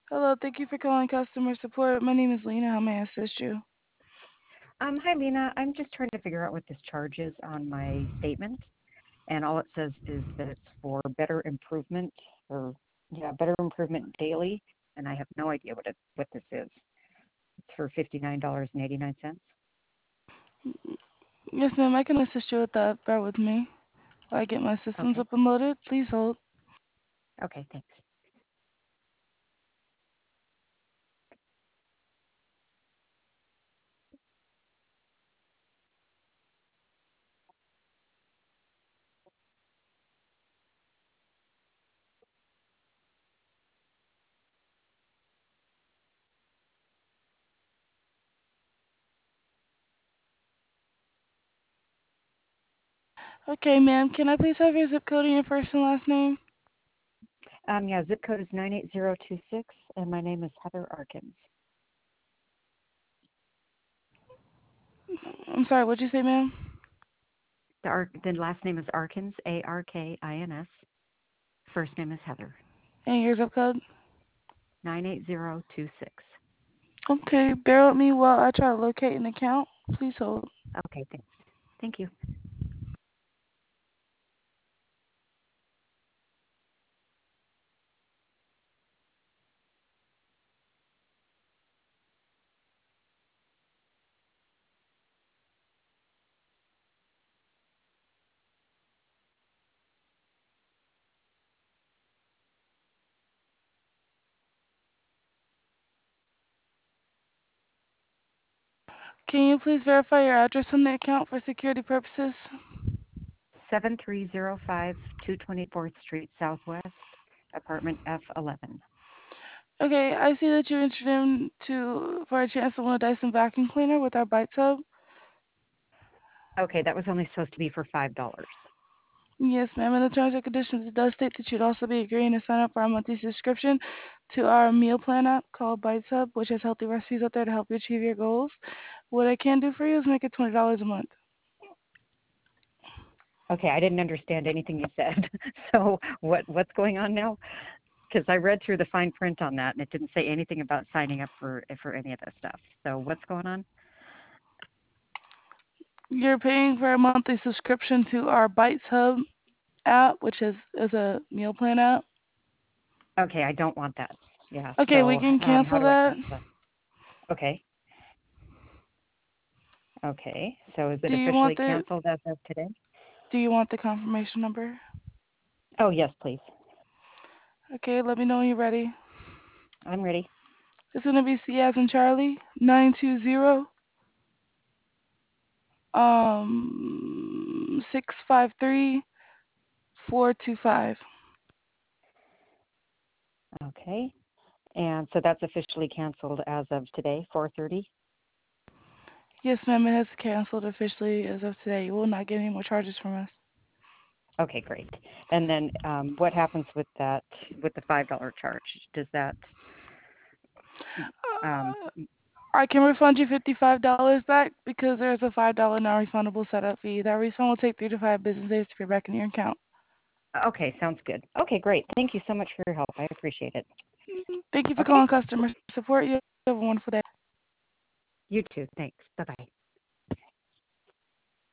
Hello, thank you for calling customer support. My name is Lena. How may I assist you? Hi, Lena. I'm just trying to figure out what this charge is on my statement, and all it says is that it's for better improvement, or better improvement daily, and I have no idea what this is. It's for $59.89. Yes, ma'am, I can assist you with that. Bear with me while I get my systems Okay. up and loaded. Please hold. Okay. Thanks. Okay, ma'am, can I please have your zip code and your first and last name? Yeah. Zip code is 98026, and my name is Heather Arkins. I'm sorry, what'd you say, ma'am? The last name is Arkins, Arkins. First name is Heather. And your zip code? 98026. Okay, bear with me while I try to locate an account. Please hold. Okay. Thanks. Thank you. Can you please verify your address on the account for security purposes? 7305 224th Street Southwest, apartment F11. Okay, I see that you entered in for a chance to win a Dyson vacuum cleaner with our Bite Tub. Okay, that was only supposed to be for $5. Yes, ma'am. In the terms and conditions, it does state that you'd also be agreeing to sign up for our monthly subscription to our meal plan app called Bites Hub, which has healthy recipes out there to help you achieve your goals. What I can do for you is make it $20 a month. Okay, I didn't understand anything you said. So what's going on now? Because I read through the fine print on that, and it didn't say anything about signing up for any of this stuff. So what's going on? You're paying for a monthly subscription to our Bites Hub app, which is a meal plan app. Okay, I don't want that. Yeah. Okay, we So can how cancel do I that. cancel that? Okay. Okay. So is it Do you want officially the canceled as of today? Do you want the confirmation number? Oh yes, please. Okay, let me know when you're ready. I'm ready. It's gonna be C as in Charlie 920 653 425. Okay. And so that's officially canceled as of today, 4:30. Yes, ma'am, it has canceled officially as of today. You will not get any more charges from us. Okay, great. And then what happens with that, with the $5 charge? Does that, um, I can refund you $55 back because there's a $5 non-refundable setup fee. That refund will take 3 to 5 business days to be back in your account. okay, sounds good. Okay, great. Thank you so much for your help. I appreciate it. Thank you for Okay, calling customer support. You have a wonderful day. you too. Thanks. Bye-bye.